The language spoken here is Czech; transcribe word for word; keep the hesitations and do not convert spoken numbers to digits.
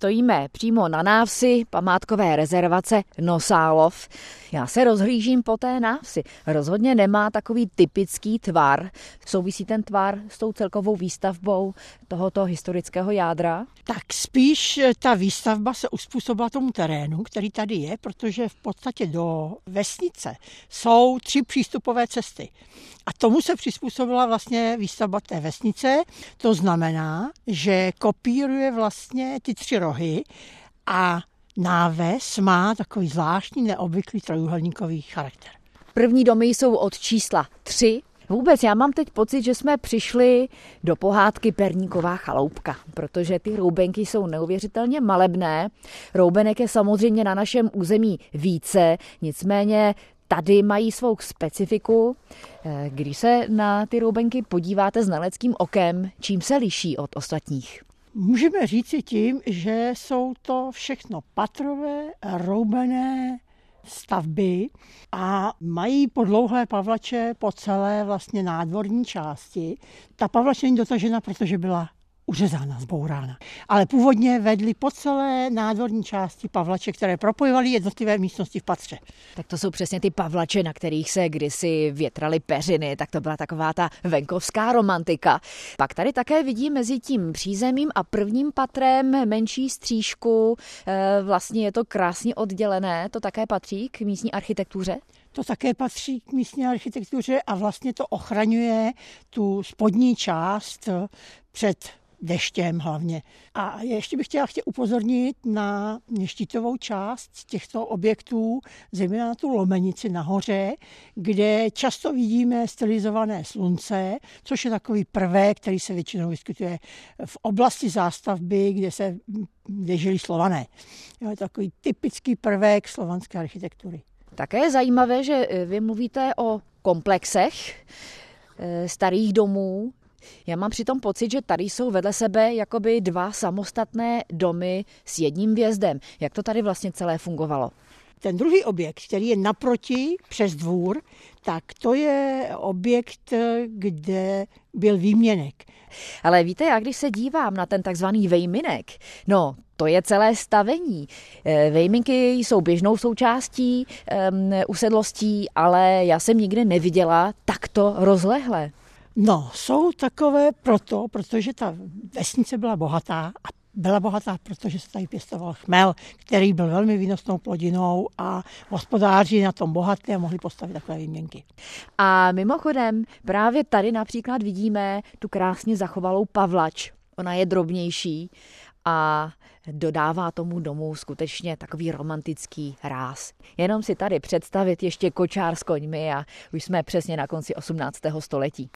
Stojíme přímo na návsi památkové rezervace Nosálov. Já se rozhlížím po té návsi. Rozhodně nemá takový typický tvar. Souvisí ten tvar s tou celkovou výstavbou tohoto historického jádra? Tak spíš ta výstavba se uspůsobila tomu terénu, který tady je, protože v podstatě do vesnice jsou tři přístupové cesty. A tomu se přizpůsobila vlastně výstavba té vesnice. To znamená, že kopíruje vlastně ty tři rohy a náves má takový zvláštní neobvyklý trojúhelníkový charakter. První domy jsou od čísla tři. Vůbec já mám teď pocit, že jsme přišli do pohádky Perníková chaloupka, protože ty roubenky jsou neuvěřitelně malebné. Roubenek je samozřejmě na našem území více, nicméně tady mají svou specifiku. Když se na ty roubenky podíváte znaleckým okem, čím se liší od ostatních? Můžeme říci tím, že jsou to všechno patrové, roubené stavby a mají podlouhlé pavlače po celé vlastně nádvorní části. Ta pavlač není dotažena, protože byla uřezána, zbourána. Ale původně vedly po celé nádvorní části pavlače, které propojovaly jednotlivé místnosti v patře. Tak to jsou přesně ty pavlače, na kterých se kdysi větraly peřiny, tak to byla taková ta venkovská romantika. Pak tady také vidí mezi tím přízemím a prvním patrem menší střížku, vlastně je to krásně oddělené, to také patří k místní architektuře? To také patří k místní architektuře a vlastně to ochraňuje tu spodní část před deštěm hlavně. A ještě bych chtěla chtěla upozornit na štítovou část těchto objektů, zejména na tu lomenici nahoře, kde často vidíme stylizované slunce, což je takový prvek, který se většinou vyskytuje v oblasti zástavby, kde se kde žili Slované. Je to takový typický prvek slovanské architektury. Také je zajímavé, že vy mluvíte o komplexech starých domů. Já mám přitom pocit, že tady jsou vedle sebe jakoby dva samostatné domy s jedním vjezdem. Jak to tady vlastně celé fungovalo? Ten druhý objekt, který je naproti přes dvůr, tak to je objekt, kde byl výměnek. Ale víte, já když se dívám na ten takzvaný vejminek, no to je celé stavení. Vejminky jsou běžnou součástí um, usedlostí, ale já jsem nikdy neviděla takto rozlehlé. No, jsou takové proto, protože ta vesnice byla bohatá a byla bohatá, protože se tady pěstoval chmel, který byl velmi výnosnou plodinou a hospodáři na tom bohatí a mohli postavit takové výměnky. A mimochodem právě tady například vidíme tu krásně zachovalou pavlač. Ona je drobnější a dodává tomu domu skutečně takový romantický ráz. Jenom si tady představit ještě kočár s koňmi a už jsme přesně na konci osmnáctého století.